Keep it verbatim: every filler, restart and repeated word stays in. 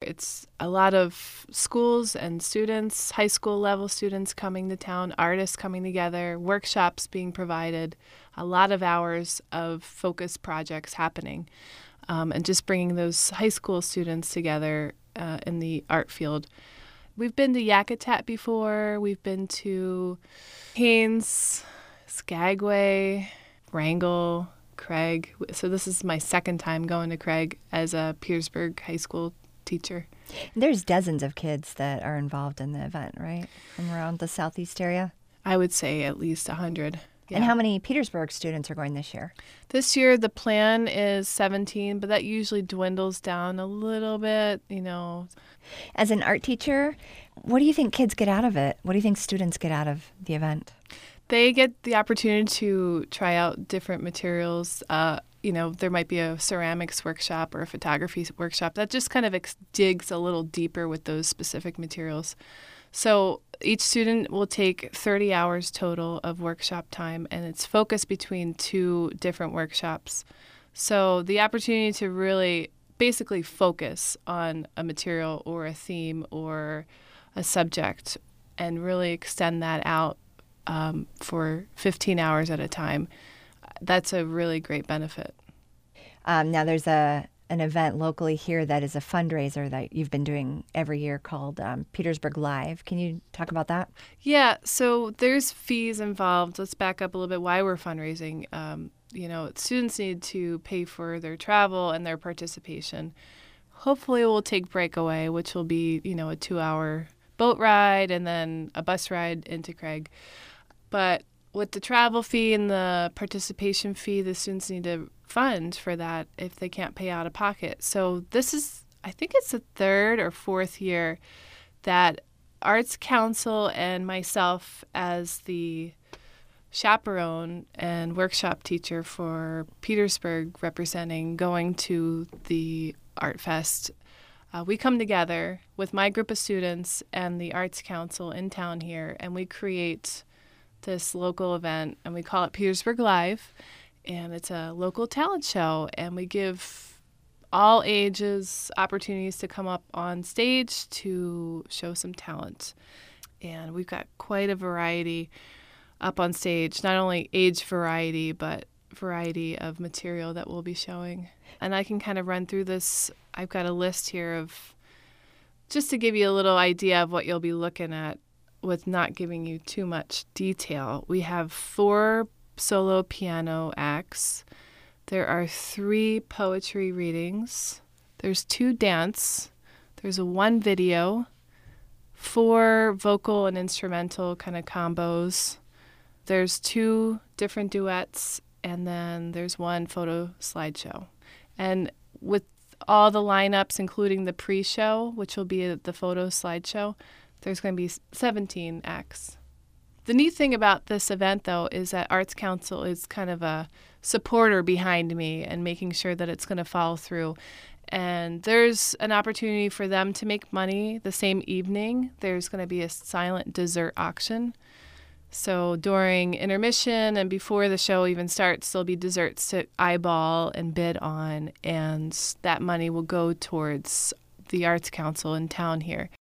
It's a lot of schools and students, high school level students coming to town, artists coming together, workshops being provided, a lot of hours of focus projects happening, um, and just bringing those high school students together uh, in the art field. We've been to Yakutat before. We've been to Haines, Skagway, Wrangell, Craig. So this is my second time going to Craig as a Petersburg High School teacher. There's dozens of kids that are involved in the event, right? From around the southeast area? I would say at least one hundred. Yeah. And how many Petersburg students are going this year? This year the plan is seventeen, but that usually dwindles down a little bit, you know. As an art teacher, what do you think kids get out of it? What do you think students get out of the event? They get the opportunity to try out different materials. Uh, you know, there might be a ceramics workshop or a photography workshop that just kind of ex- digs a little deeper with those specific materials. So each student will take thirty hours total of workshop time, and it's focused between two different workshops. So the opportunity to really basically focus on a material or a theme or a subject and really extend that out um, for fifteen hours at a time, that's a really great benefit. Um, now, there's a an event locally here that is a fundraiser that you've been doing every year called um, Petersburg Live. Can you talk about that? Yeah, so there's fees involved. Let's back up a little bit why we're fundraising. Um, you know, students need to pay for their travel and their participation. Hopefully we'll take Breakaway, which will be, you know, a two-hour boat ride and then a bus ride into Craig. But with the travel fee and the participation fee, the students need to fund for that if they can't pay out of pocket. So this is, I think it's the third or fourth year that Arts Council and myself as the chaperone and workshop teacher for Petersburg representing going to the Art Fest, uh, we come together with my group of students and the Arts Council in town here, and we create this local event, and we call it Petersburg Live, and it's a local talent show, and we give all ages opportunities to come up on stage to show some talent. And we've got quite a variety up on stage, not only age variety, but variety of material that we'll be showing. And I can kind of run through this. I've got a list here of, just to give you a little idea of what you'll be looking at with not giving you too much detail. We have four solo piano acts. There are three poetry readings. There's two dance. There's a one video, four vocal and instrumental kind of combos. There's two different duets, and then there's one photo slideshow. And with all the lineups, including the pre-show, which will be the photo slideshow, there's going to be seventeen acts. The neat thing about this event, though, is that Arts Council is kind of a supporter behind me and making sure that it's going to follow through. And there's an opportunity for them to make money the same evening. There's going to be a silent dessert auction. So during intermission and before the show even starts, there'll be desserts to eyeball and bid on, and that money will go towards the Arts Council in town here.